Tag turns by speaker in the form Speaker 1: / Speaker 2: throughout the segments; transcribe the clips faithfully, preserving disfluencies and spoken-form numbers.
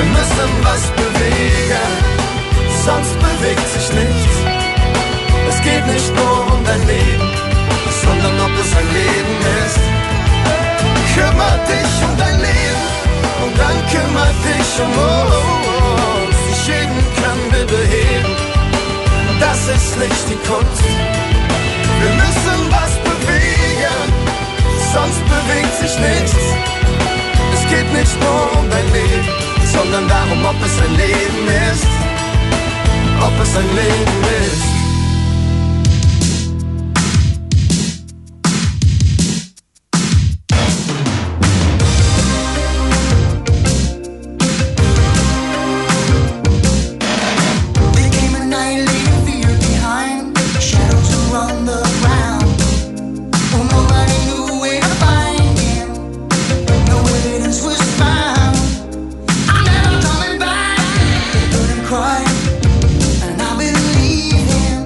Speaker 1: Wir müssen was bewegen, sonst bewegt sich nichts. Es geht nicht nur um dein Leben, sondern ob es ein Leben ist. Kümmer dich um dein Leben und dann kümmer dich um uns. Die Schäden können wir beheben, das ist nicht die Kunst. Wir müssen was bewegen, sonst bewegt sich nichts. Es geht nicht nur um dein Leben, sondern darum, ob es ein Leben ist. Ob es ein Leben ist.
Speaker 2: And I believe him.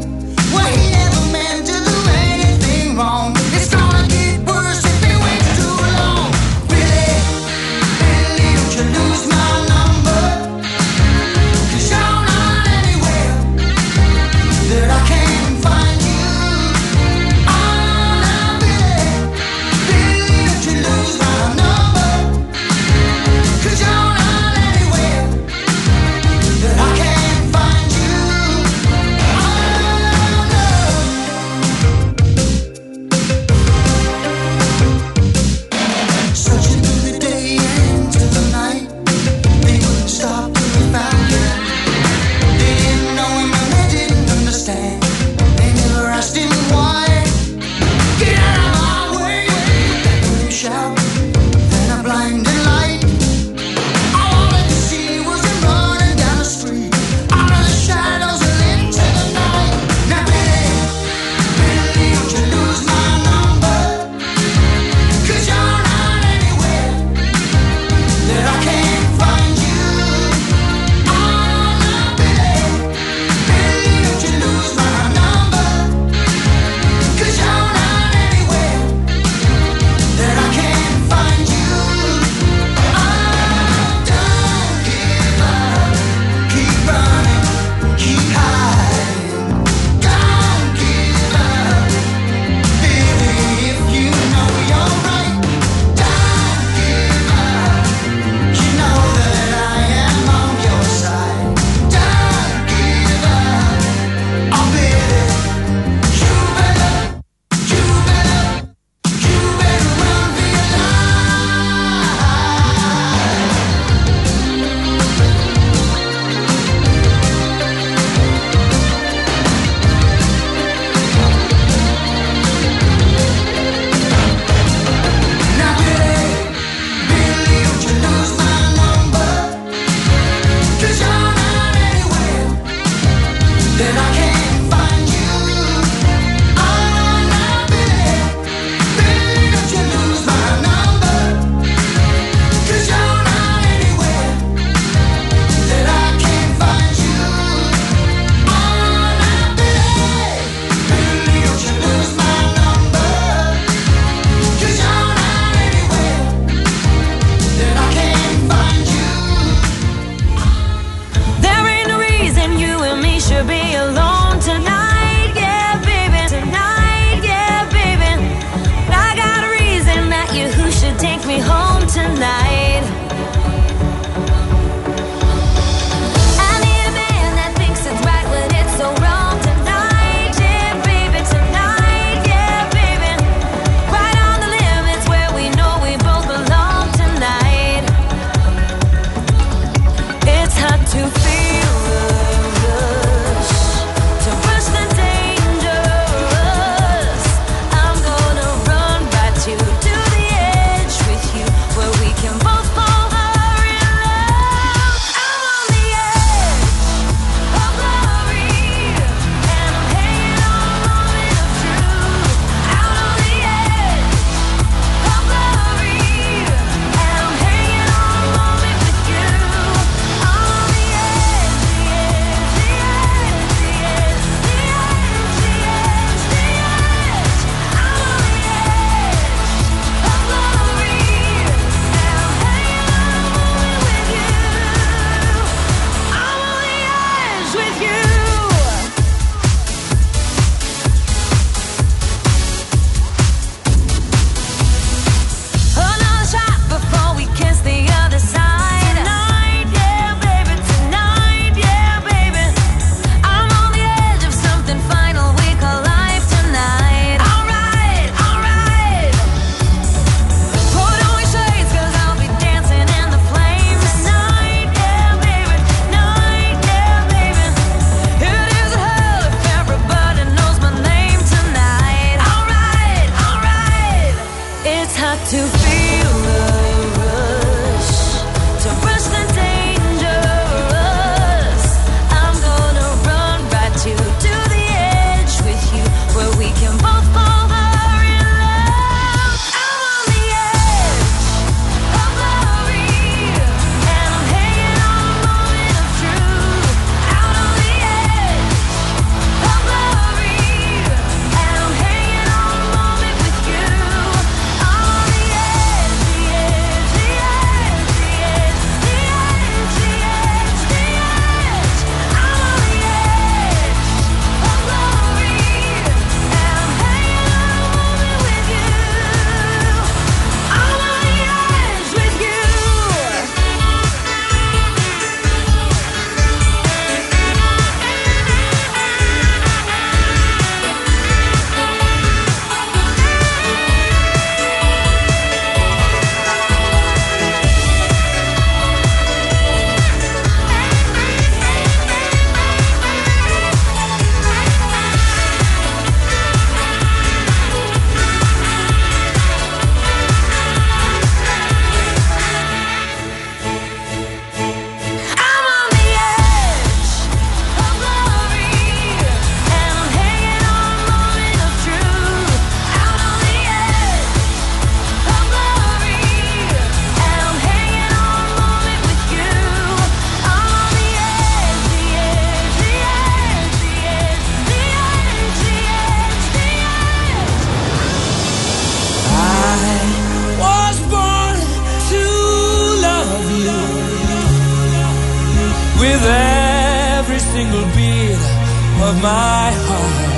Speaker 2: with every single beat of my heart.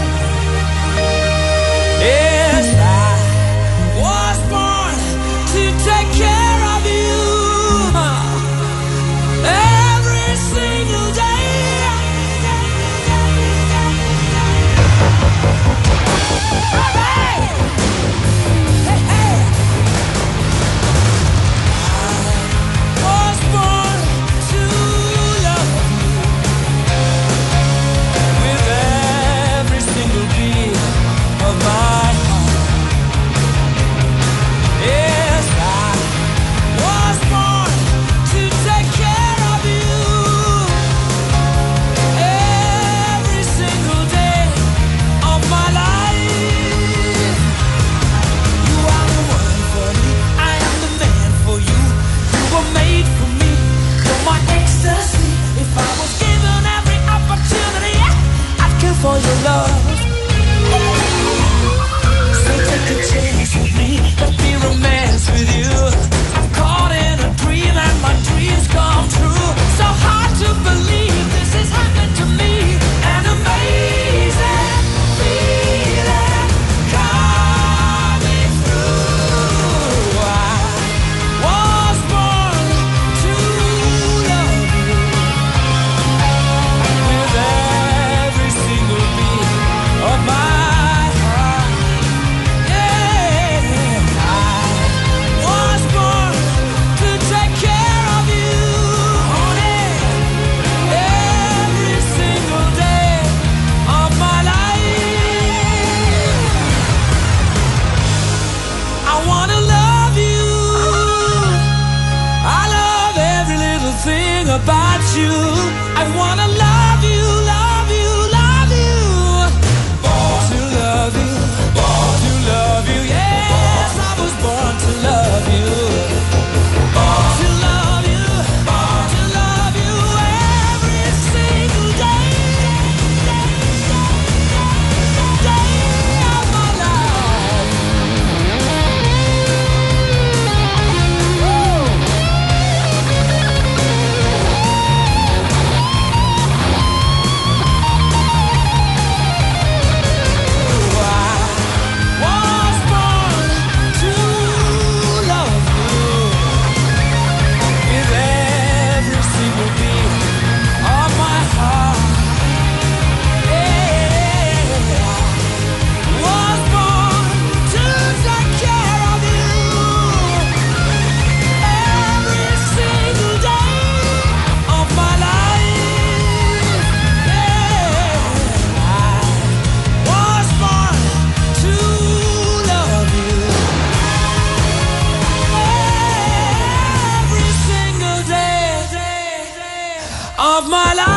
Speaker 2: Yes, I was born to take care of you every single day. Hey, hey, hey. I was born to love you with every single beat of my heart. Yes, I was born to take care of you every single day of my life. You are the one for me, I am the man for you. You were made for me, you're my ecstasy. If I was given every opportunity, I'd kill for your love. So take a chance with me, let me romance with you. I'm caught in a dream and my dreams come true. So hard to believe this is happening to me. An amazing feeling coming through. I was born to love you with every single beat of my heart. Yeah, I was born to take care of you, honey, every single day of my life. I wanna love you. I love every little thing about you. I wanna love you, love you, love you. Born to love you, born to love you. Yes, I was born to love you. Born to love you, born to love you every single day, day of my life. Was born to love you with every single beat of my heart. Yeah, was born to take care of you every single day of my life. Yeah, I was born to love you every single day of my life.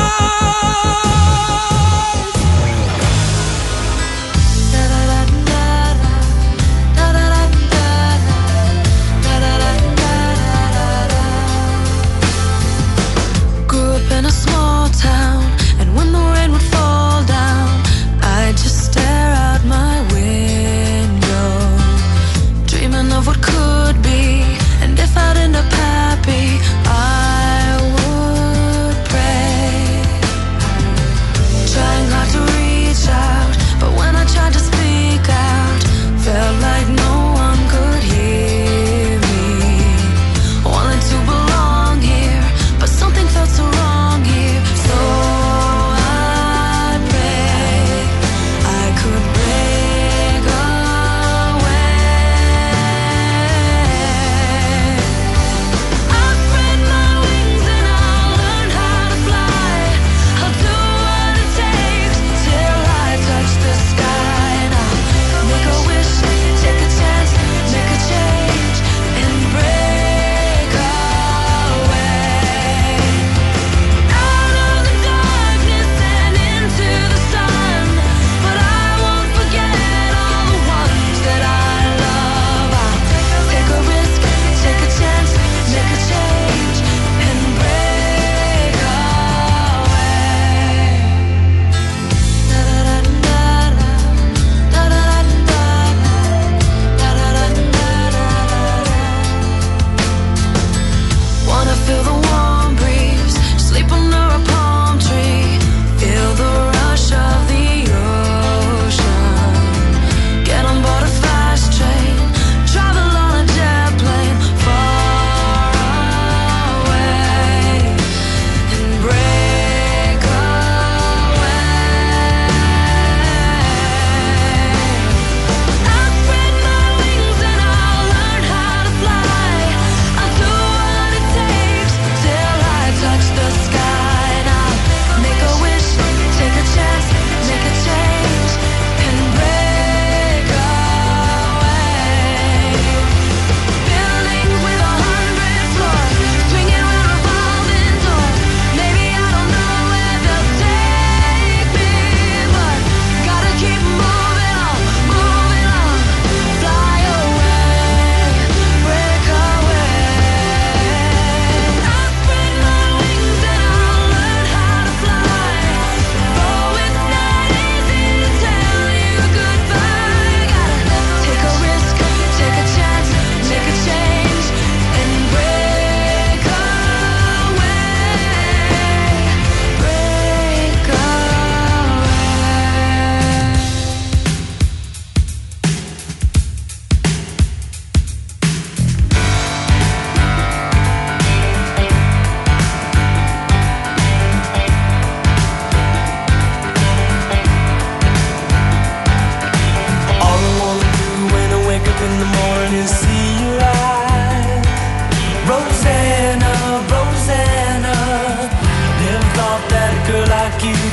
Speaker 3: Grew up in a small town, and when the rain would fall down, I'd just stare out my window, dreaming of what could be. And if I'd end up happy, I would pray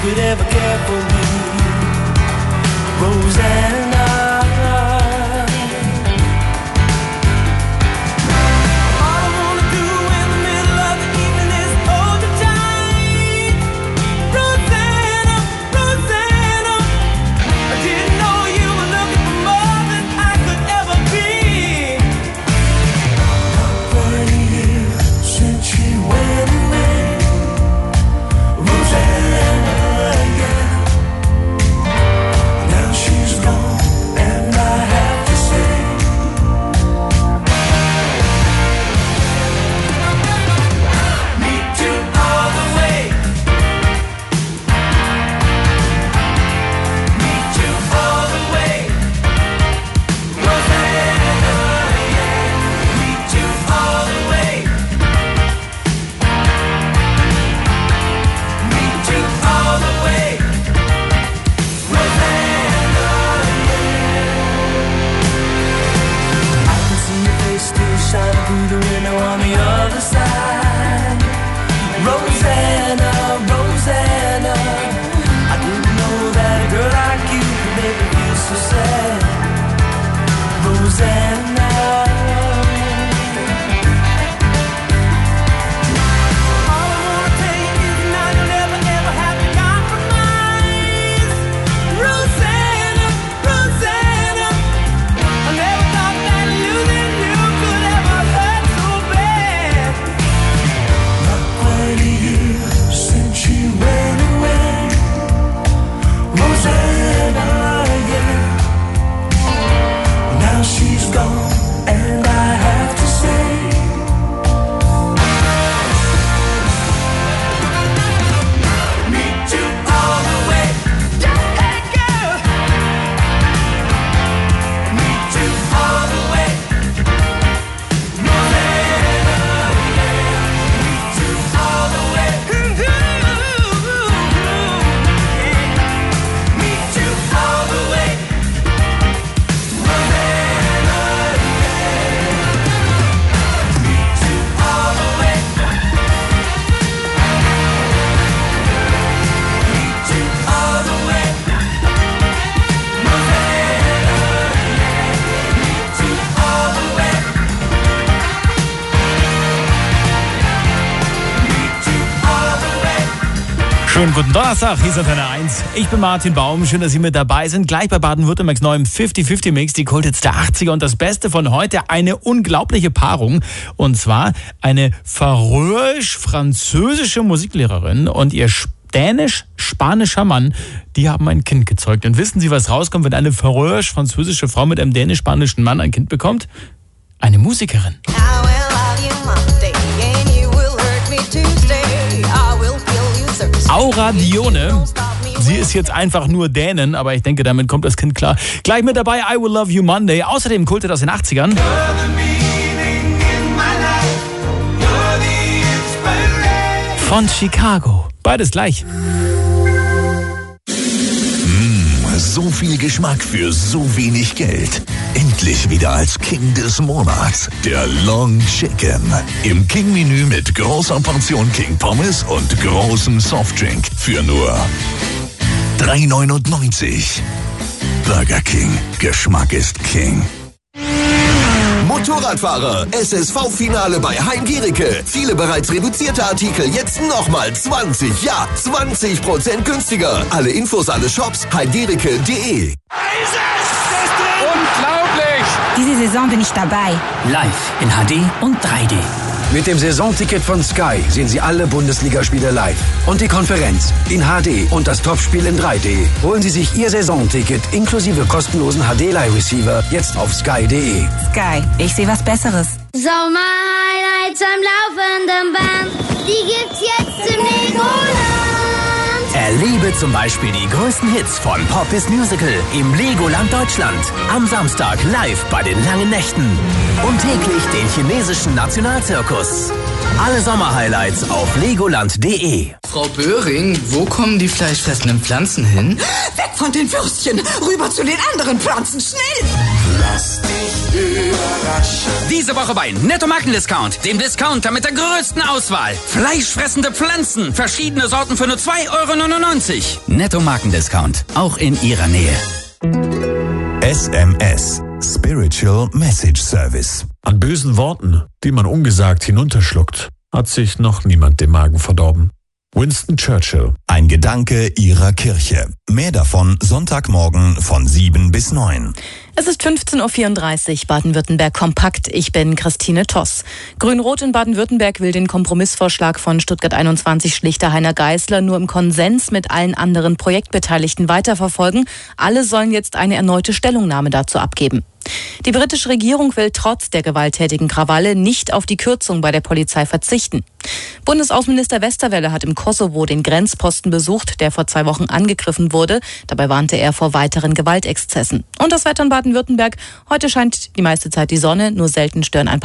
Speaker 2: could ever care for me, Rosanna. All I wanna do in the middle of the evening is hold you tight, Rosanna, Rosanna. I didn't know you were looking for more than I could ever be. Not quite a year since she went away, Rosanna, yeah. Now she's gone, and I have to say, me too all the way, me too all the way, Rosanna, yeah. Me too all the way, me too all the way, Rosanna, yeah. I can see your face still shining through the window on the other side, Rosanna, Rosanna. I didn't know that a girl like you could make me feel so sad, Rosanna. All I wanna tell you is now you'll never ever have to compromise, Rosanna, Rosanna. I never thought that losing you could ever hurt so bad. Not quite a year since she went away, Rosanna, yeah. Now she's gone, and I have to say, me too all the way, hey girl. Me too all the way, Rosanna, yeah. Me too all the way, me too all the way, Rosanna, yeah. Me too all the way, me too all the way, Rosanna, yeah. Me too all the way, me too all the way.
Speaker 4: Schönen guten Donnerstag, hier ist Antenne eins. Ich bin Martin Baum, schön, dass Sie mit dabei sind. Gleich bei Baden-Württembergs neuem fünfzig fünfzig Mix, die Kulthits der achtziger. Und das Beste von heute, eine unglaubliche Paarung. Und zwar eine färöisch-französische Musiklehrerin und ihr dänisch-spanischer Mann, die haben ein Kind gezeugt. Und wissen Sie, was rauskommt, wenn eine färöisch-französische Frau mit einem dänisch-spanischen Mann ein Kind bekommt? Eine Musikerin.
Speaker 5: I will love you Monday, and you will hurt me Tuesday. I will kill you Thursday.
Speaker 4: Aura Dione. Sie ist jetzt einfach nur Dänen, aber ich denke, damit kommt das Kind klar. Gleich mit dabei I Will Love You Monday. Außerdem Kulthit aus den achtzigern. Von Chicago. Beides gleich.
Speaker 6: So viel Geschmack für so wenig Geld. Endlich wieder als King des Monats. Der Long Chicken. Im King-Menü mit großer Portion King Pommes und großem Softdrink. Für nur drei neunundneunzig. Burger King. Geschmack ist King.
Speaker 7: Motorradfahrer, S S V-Finale bei Hein Gericke. Viele bereits reduzierte Artikel, jetzt nochmal zwanzig, ja, zwanzig Prozent günstiger. Alle Infos, alle Shops, hein gericke punkt de.
Speaker 8: Unglaublich!
Speaker 9: Diese Saison bin ich dabei.
Speaker 10: Live in H D und drei D.
Speaker 11: Mit dem Saisonticket von Sky sehen Sie alle Bundesligaspiele live. Und die Konferenz in H D und das Topspiel in drei D. Holen Sie sich Ihr Saisonticket inklusive kostenlosen H D-Leih-Receiver jetzt auf sky punkt de.
Speaker 9: Sky, ich sehe was Besseres.
Speaker 12: Sommer-Highlights am laufenden Band, die gibt's jetzt im Legoland.
Speaker 10: Erlebe zum Beispiel die größten Hits von Pop bis Musical im Legoland Deutschland. Am Samstag live bei den langen Nächten. Und täglich den chinesischen Nationalzirkus. Alle Sommer-Highlights auf legoland punkt de.
Speaker 13: Frau Böhring, wo kommen die fleischfressenden Pflanzen hin?
Speaker 14: Weg von den Würstchen, rüber zu den anderen Pflanzen, schnell!
Speaker 1: Lass dich überraschen.
Speaker 8: Diese Woche bei Netto Markendiscount, dem Discounter mit der größten Auswahl. Fleischfressende Pflanzen, verschiedene Sorten für nur zwei Euro neunundneunzig. Netto Markendiscount, auch in Ihrer Nähe.
Speaker 6: S M S, Spiritual Message Service.
Speaker 14: An bösen Worten, die man ungesagt hinunterschluckt, hat sich noch niemand den Magen verdorben. Winston Churchill.
Speaker 6: Ein Gedanke Ihrer Kirche. Mehr davon Sonntagmorgen von sieben bis neun.
Speaker 15: Es ist fünfzehn Uhr vierunddreißig, Baden-Württemberg kompakt. Ich bin Christine Toss. Grün-Rot in Baden-Württemberg will den Kompromissvorschlag von Stuttgart einundzwanzig Schlichter Heiner Geißler nur im Konsens mit allen anderen Projektbeteiligten weiterverfolgen. Alle sollen jetzt eine erneute Stellungnahme dazu abgeben. Die britische Regierung will trotz der gewalttätigen Krawalle nicht auf die Kürzung bei der Polizei verzichten. Bundesaußenminister Westerwelle hat im Kosovo den Grenzposten besucht, der vor zwei Wochen angegriffen wurde. Dabei warnte er vor weiteren Gewaltexzessen. Und das Wetter in Baden-Württemberg. Heute scheint die meiste Zeit die Sonne, nur selten stören ein paar